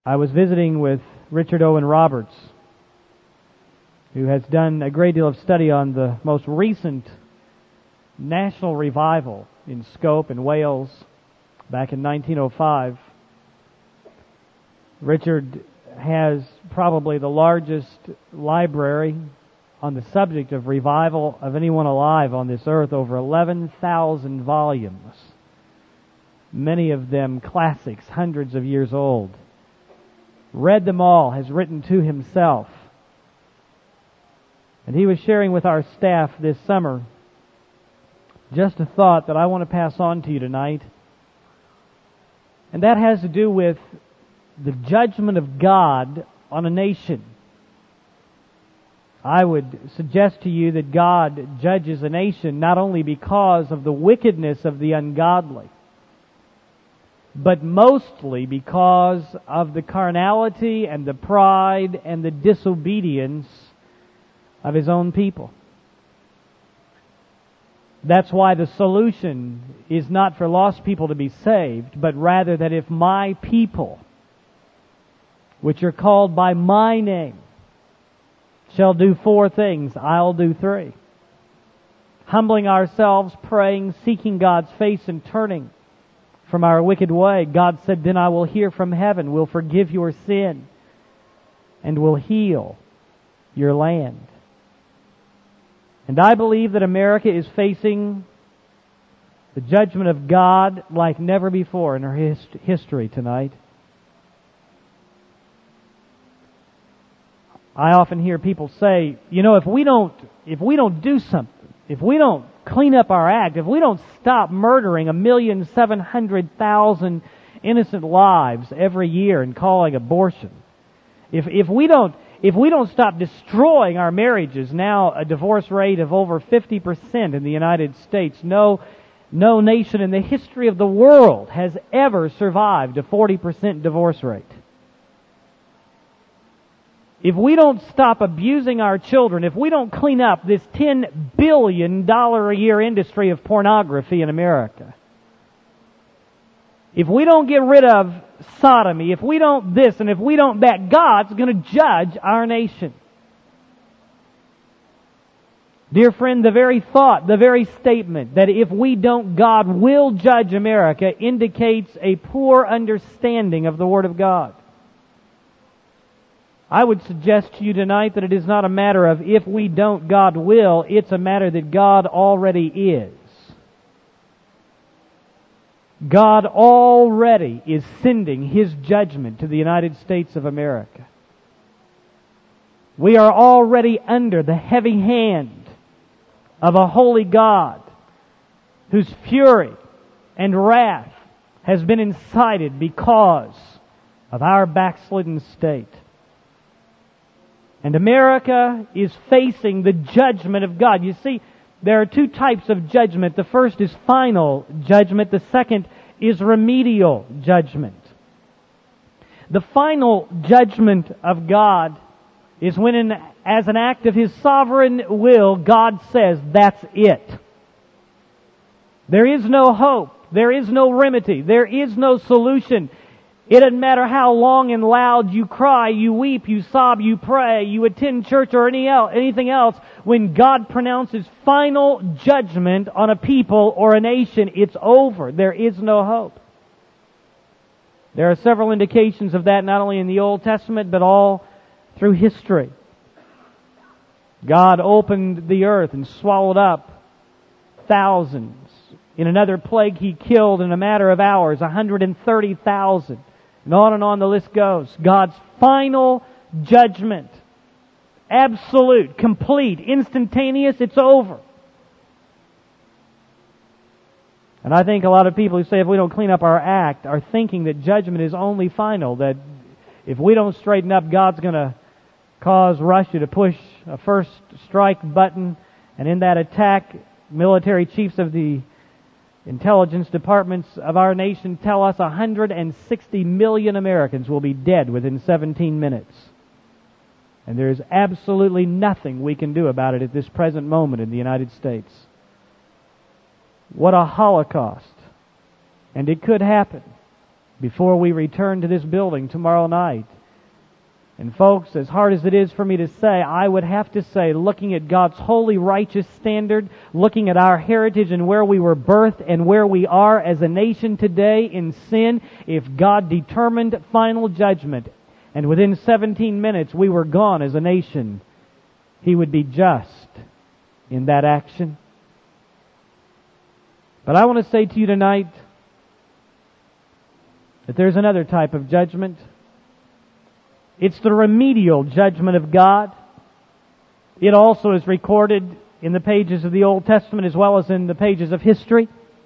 I was visiting with Richard Owen Roberts, who has done a great deal of study on the most recent national revival in scope in Wales back in 1905. Richard has probably the largest library on the subject of revival of anyone alive on this earth, over 11,000 volumes, many of them classics, hundreds of years old. Read them all, has written to himself. And he was sharing with our staff this summer just a thought that I want to pass on to you tonight. And that has to do with the judgment of God on a nation. I would suggest to you that God judges a nation not only because of the wickedness of the ungodly, but mostly because of the carnality and the pride and the disobedience of His own people. That's why the solution is not for lost people to be saved, but rather that if my people, which are called by my name, shall do 4 things, I'll do 3. Humbling ourselves, praying, seeking God's face, and turning from our wicked way. God said, then I will hear from heaven, will forgive your sin, and will heal your land. And I believe that America is facing the judgment of God like never before in her history tonight. I often hear people say, if we don't do something, if we don't clean up our act, if we don't stop murdering 1,700,000 innocent lives every year and calling abortion, if we don't stop destroying our marriages, now a divorce rate of over 50% in the United States, no nation in the history of the world has ever survived a 40% divorce rate. If we don't stop abusing our children, if we don't clean up this $10 billion a year industry of pornography in America, if we don't get rid of sodomy, if we don't this and if we don't that, God's going to judge our nation. Dear friend, the very thought, the very statement that if we don't, God will judge America indicates a poor understanding of the Word of God. I would suggest to you tonight that it is not a matter of if we don't, God will. It's a matter that God already is. God already is sending His judgment to the United States of America. We are already under the heavy hand of a holy God whose fury and wrath has been incited because of our backslidden state. And America is facing the judgment of God. You see, there are 2 types of judgment. The first is final judgment. The second is remedial judgment. The final judgment of God is when, as an act of His sovereign will, God says, that's it. There is no hope. There is no remedy. There is no solution. It doesn't matter how long and loud you cry, you weep, you sob, you pray, you attend church or anything else. When God pronounces final judgment on a people or a nation, it's over. There is no hope. There are several indications of that, not only in the Old Testament, but all through history. God opened the earth and swallowed up thousands. In another plague, He killed in a matter of hours 130,000. And on the list goes. God's final judgment. Absolute, complete, instantaneous, it's over. And I think a lot of people who say if we don't clean up our act are thinking that judgment is only final, that if we don't straighten up, God's going to cause Russia to push a first strike button, and in that attack, military chiefs of the intelligence departments of our nation tell us 160 million Americans will be dead within 17 minutes. And there is absolutely nothing we can do about it at this present moment in the United States. What a holocaust. And it could happen. before we return to this building tomorrow night. And folks, as hard as it is for me to say, I would have to say, looking at God's holy, righteous standard, looking at our heritage and where we were birthed and where we are as a nation today in sin, if God determined final judgment, and within 17 minutes we were gone as a nation, He would be just in that action. But I want to say to you tonight that there's another type of judgment. It's the remedial judgment of God. It also is recorded in the pages of the Old Testament as well as in the pages of history.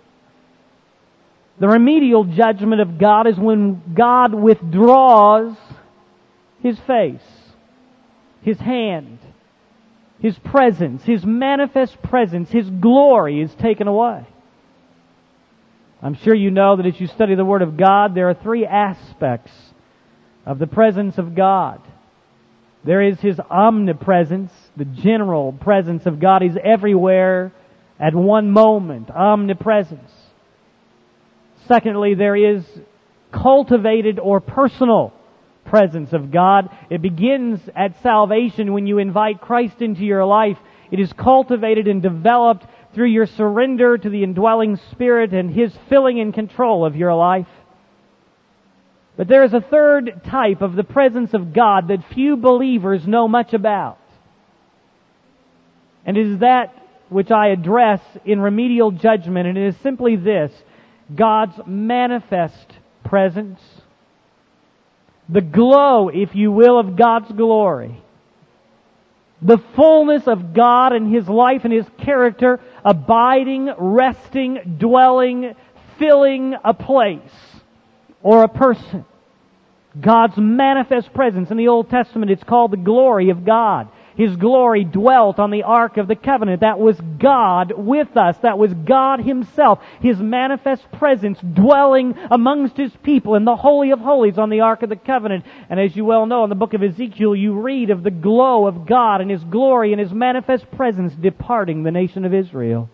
The remedial judgment of God is when God withdraws His face, His hand, His presence, His manifest presence, His glory is taken away. I'm sure you know that as you study the Word of God, there are three aspects of the presence of God. There is His omnipresence, the general presence of God. He's everywhere at one moment, omnipresence. Secondly, there is cultivated or personal presence of God. It begins at salvation when you invite Christ into your life. It is cultivated and developed through your surrender to the indwelling Spirit and His filling and control of your life. But there is a third type of the presence of God that few believers know much about. And it is that which I address in remedial judgment, and it is simply this: God's manifest presence. The glow, if you will, of God's glory. The fullness of God and His life and His character abiding, resting, dwelling, filling a place or a person. God's manifest presence. In the Old Testament, it's called the glory of God. His glory dwelt on the Ark of the Covenant. That was God with us. That was God Himself. His manifest presence dwelling amongst His people in the Holy of Holies on the Ark of the Covenant. And as you well know, in the book of Ezekiel, you read of the glow of God and His glory and His manifest presence departing the nation of Israel.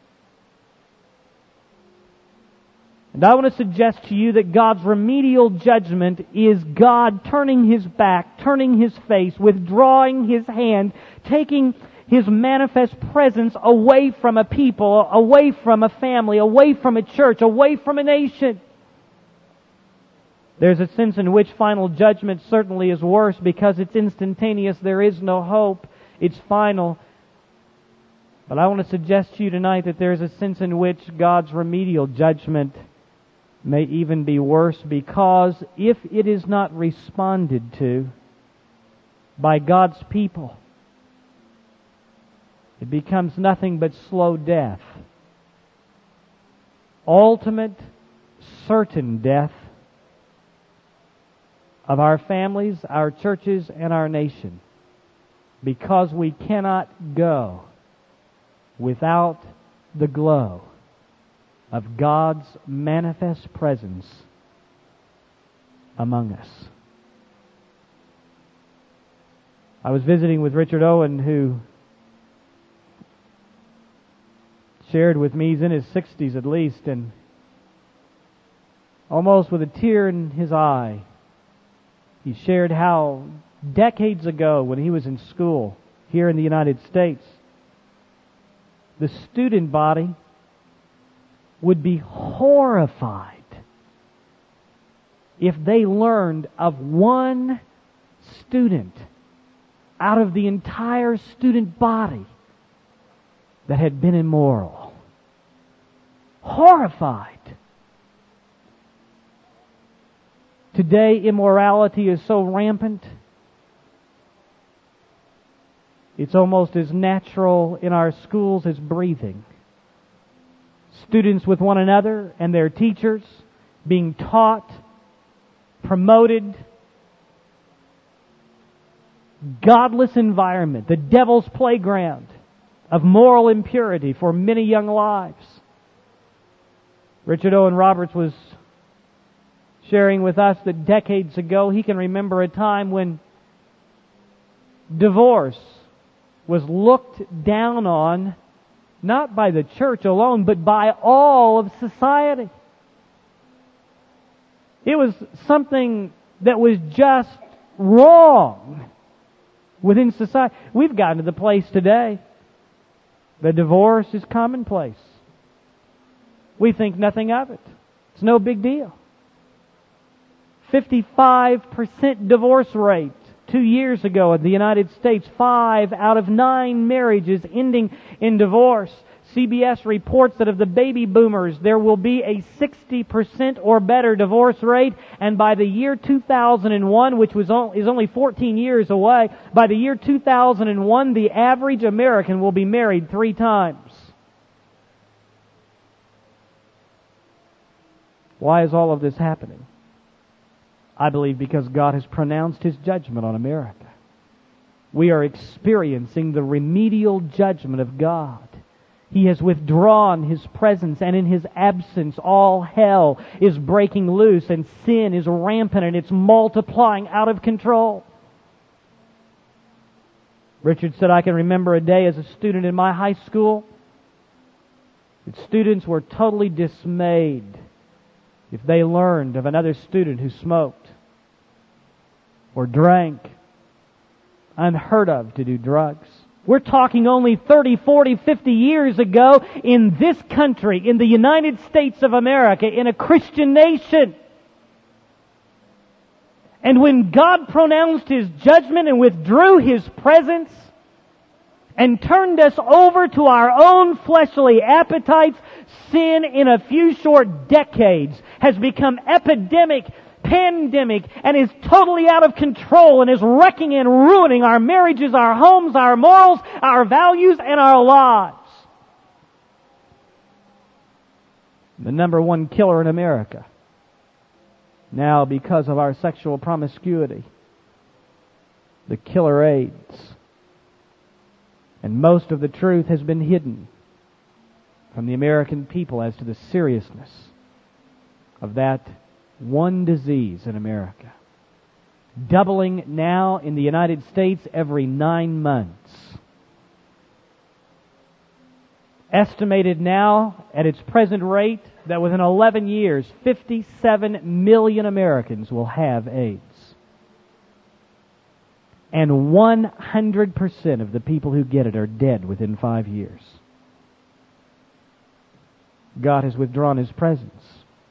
And I want to suggest to you that God's remedial judgment is God turning His back, turning His face, withdrawing His hand, taking His manifest presence away from a people, away from a family, away from a church, away from a nation. There's a sense in which final judgment certainly is worse because it's instantaneous. There is no hope. It's final. But I want to suggest to you tonight that there's a sense in which God's remedial judgment may even be worse, because if it is not responded to by God's people, it becomes nothing but slow death. Ultimate, certain death of our families, our churches, and our nation, because we cannot go without the glow of God's manifest presence among us. I was visiting with Richard Owen, who shared with me, he's in his 60s at least, and almost with a tear in his eye, he shared how decades ago, when he was in school here in the United States, the student body would be horrified if they learned of one student out of the entire student body that had been immoral. Horrified. Today, immorality is so rampant, it's almost as natural in our schools as breathing. Students with one another and their teachers being taught, promoted, godless environment, the devil's playground of moral impurity for many young lives. Richard Owen Roberts was sharing with us that decades ago he can remember a time when divorce was looked down on, not by the church alone, but by all of society. It was something that was just wrong within society. We've gotten to the place today that divorce is commonplace. We think nothing of it. It's no big deal. 55% divorce rate 2 years ago in the United States. 5 out of 9 marriages ending in divorce. CBS reports that of the baby boomers, there will be a 60% or better divorce rate, and by the year 2001, which is only 14 years away, by the year 2001, the average American will be married 3 times. Why is all of this happening? I believe because God has pronounced His judgment on America. We are experiencing the remedial judgment of God. He has withdrawn His presence, and in His absence all hell is breaking loose, and sin is rampant, and it's multiplying out of control. Richard said, I can remember a day as a student in my high school that students were totally dismayed if they learned of another student who smoked or drank. Unheard of to do drugs. We're talking only 30, 40, 50 years ago in this country, in the United States of America, in a Christian nation. And when God pronounced His judgment and withdrew His presence and turned us over to our own fleshly appetites, sin in a few short decades has become epidemic, pandemic, and is totally out of control and is wrecking and ruining our marriages, our homes, our morals, our values, and our lives. The number one killer in America, now because of our sexual promiscuity, the killer AIDS. And most of the truth has been hidden from the American people as to the seriousness of that one disease in America. Doubling now in the United States every 9 months. Estimated now at its present rate that within 11 years, 57 million Americans will have AIDS. And 100% of the people who get it are dead within 5 years. God has withdrawn His presence.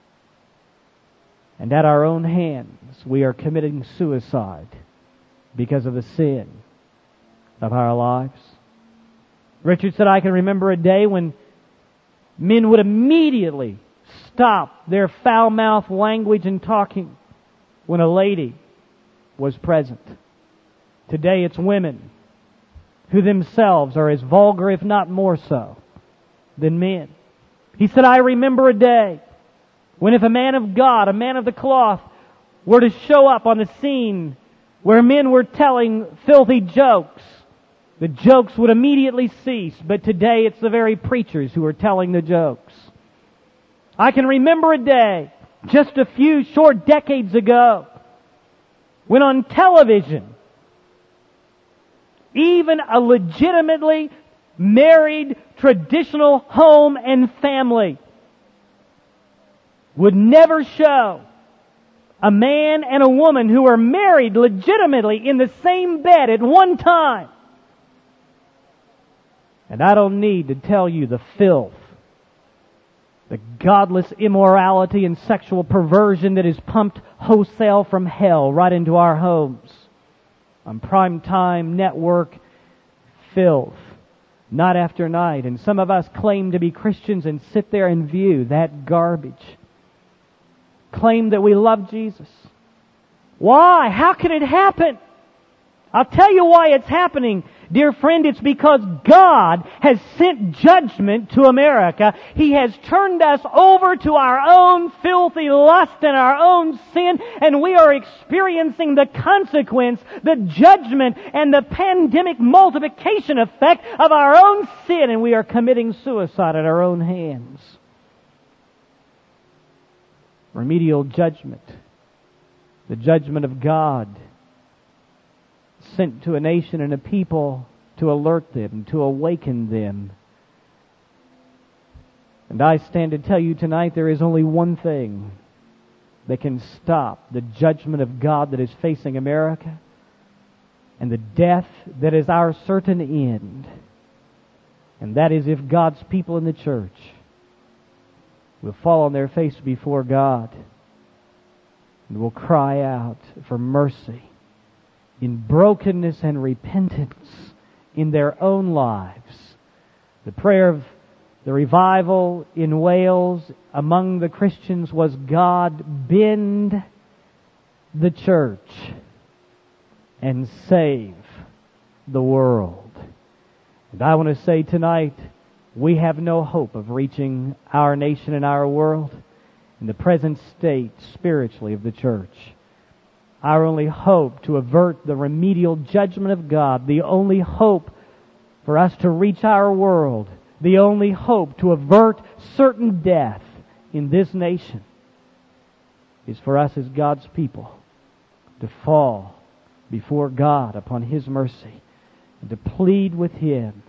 And at our own hands, we are committing suicide because of the sin of our lives. Richard said, I can remember a day when men would immediately stop their foul-mouthed language and talking when a lady was present. Today it's women who themselves are as vulgar, if not more so, than men. He said, I remember a day when if a man of God, a man of the cloth, were to show up on the scene where men were telling filthy jokes, the jokes would immediately cease. But today it's the very preachers who are telling the jokes. I can remember a day, just a few short decades ago, when on television, even a legitimately married, traditional home and family would never show a man and a woman who are married legitimately in the same bed at one time. And I don't need to tell you the filth, the godless immorality and sexual perversion that is pumped wholesale from hell right into our homes. On primetime network filth, night after night. And some of us claim to be Christians and sit there and view that garbage. Claim that we love Jesus. Why? How can it happen? I'll tell you why it's happening. Dear friend, it's because God has sent judgment to America. He has turned us over to our own filthy lust and our own sin, and we are experiencing the consequence, the judgment, and the pandemic multiplication effect of our own sin, and we are committing suicide at our own hands. Remedial judgment, the judgment of God, sent to a nation and a people to alert them, to awaken them. And I stand to tell you tonight there is only one thing that can stop the judgment of God that is facing America and the death that is our certain end. And that is if God's people in the church will fall on their face before God and will cry out for mercy in brokenness and repentance in their own lives. The prayer of the revival in Wales among the Christians was, God, bend the church and save the world. And I want to say tonight, we have no hope of reaching our nation and our world in the present state spiritually of the church. Our only hope to avert the remedial judgment of God, the only hope for us to reach our world, the only hope to avert certain death in this nation is for us as God's people to fall before God upon His mercy and to plead with Him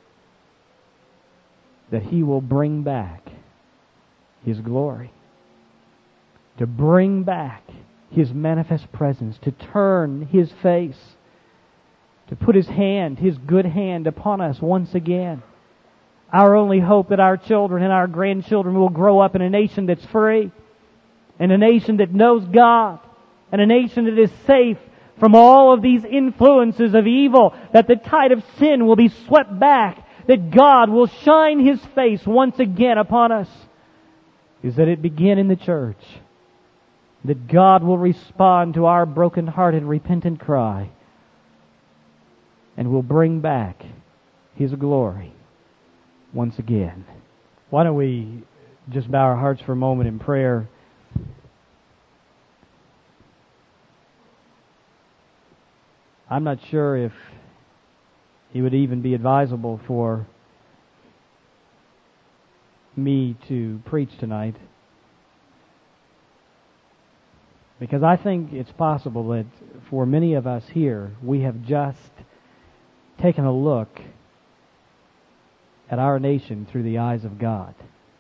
that He will bring back His glory, to bring back His manifest presence, to turn His face, to put His hand, His good hand upon us once again. Our only hope that our children and our grandchildren will grow up in a nation that's free, and a nation that knows God, and a nation that is safe from all of these influences of evil, that the tide of sin will be swept back, that God will shine His face once again upon us, is that it begin in the church, that God will respond to our broken-hearted, repentant cry, and will bring back His glory once again. Why don't we just bow our hearts for a moment in prayer? I'm not sure if it would even be advisable for me to preach tonight, because I think it's possible that for many of us here, we have just taken a look at our nation through the eyes of God.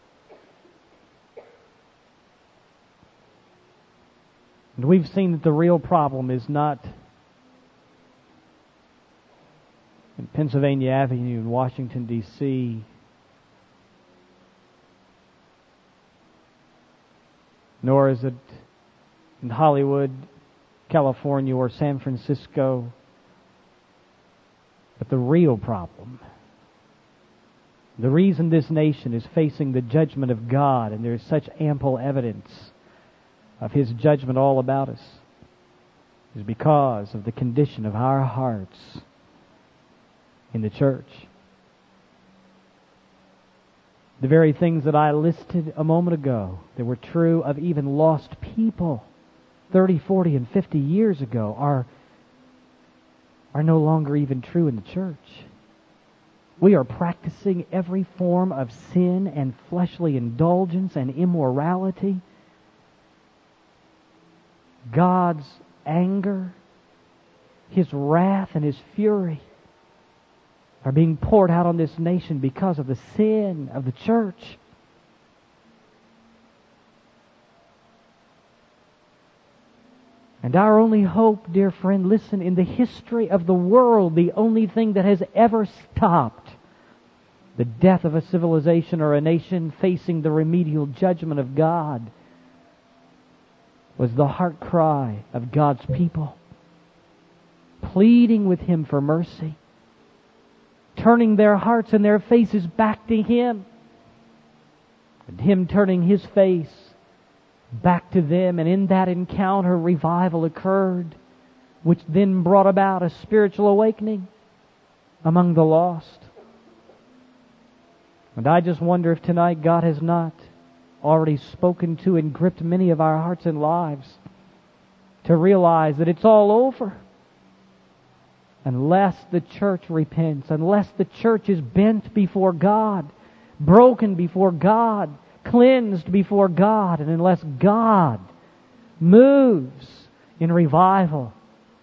And we've seen that the real problem is not in Pennsylvania Avenue in Washington, D.C., nor is it in Hollywood, California, or San Francisco. But the real problem, the reason this nation is facing the judgment of God, and there is such ample evidence of His judgment all about us, is because of the condition of our hearts in the church. The very things that I listed a moment ago that were true of even lost people 30, 40, and 50 years ago are no longer even true in the church. We are practicing every form of sin and fleshly indulgence and immorality. God's anger, His wrath, and His fury are being poured out on this nation because of the sin of the church. And our only hope, dear friend, listen, in the history of the world, the only thing that has ever stopped the death of a civilization or a nation facing the remedial judgment of God was the heart cry of God's people, pleading with Him for mercy, turning their hearts and their faces back to Him, and Him turning His face back to them. And in that encounter, revival occurred, which then brought about a spiritual awakening among the lost. And I just wonder if tonight God has not already spoken to and gripped many of our hearts and lives to realize that it's all over unless the church repents, unless the church is bent before God, broken before God, cleansed before God, and unless God moves in revival.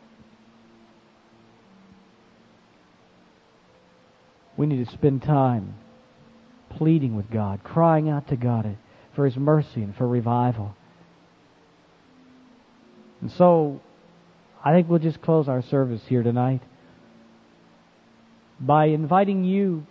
We need to spend time pleading with God, crying out to God for His mercy and for revival. And so, I think we'll just close our service here tonight by inviting you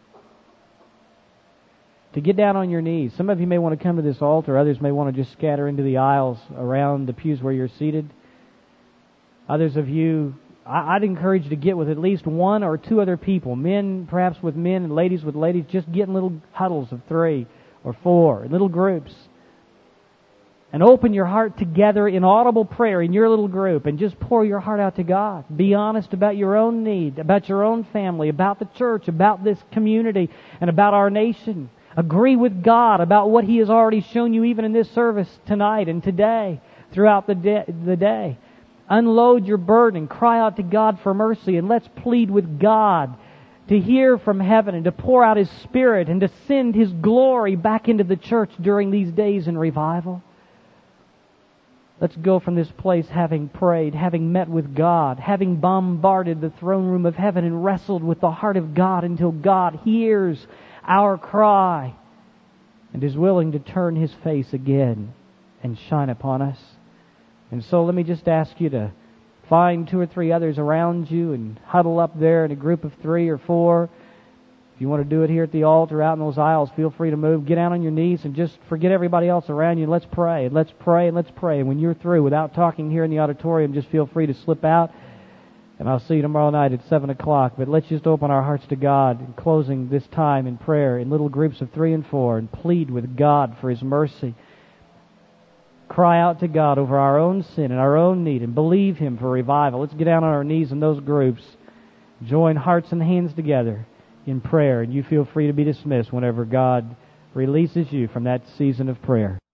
to get down on your knees. Some of you may want to come to this altar. Others may want to just scatter into the aisles around the pews where you're seated. Others of you, I'd encourage you to get with at least one or two other people. Men perhaps with men and ladies with ladies. Just get in little huddles of 3 or 4, little groups. And open your heart together in audible prayer in your little group and just pour your heart out to God. Be honest about your own need, about your own family, about the church, about this community, and about our nation. Agree with God about what He has already shown you even in this service tonight and today, throughout the day. Unload your burden, cry out to God for mercy, and let's plead with God to hear from heaven and to pour out His Spirit and to send His glory back into the church during these days in revival. Let's go from this place having prayed, having met with God, having bombarded the throne room of heaven and wrestled with the heart of God until God hears our cry and is willing to turn His face again and shine upon us. And so let me just ask you to find 2 or 3 others around you and huddle up there in a group of 3 or 4. If you want to do it here at the altar, out in those aisles, feel free to move. Get down on your knees and just forget everybody else around you. And let's pray, and let's pray, and let's pray. And when you're through, without talking here in the auditorium, just feel free to slip out. And I'll see you tomorrow night at 7 o'clock. But let's just open our hearts to God in closing this time in prayer in little groups of 3 and 4 and plead with God for His mercy. Cry out to God over our own sin and our own need and believe Him for revival. Let's get down on our knees in those groups. Join hearts and hands together in prayer, and you feel free to be dismissed whenever God releases you from that season of prayer.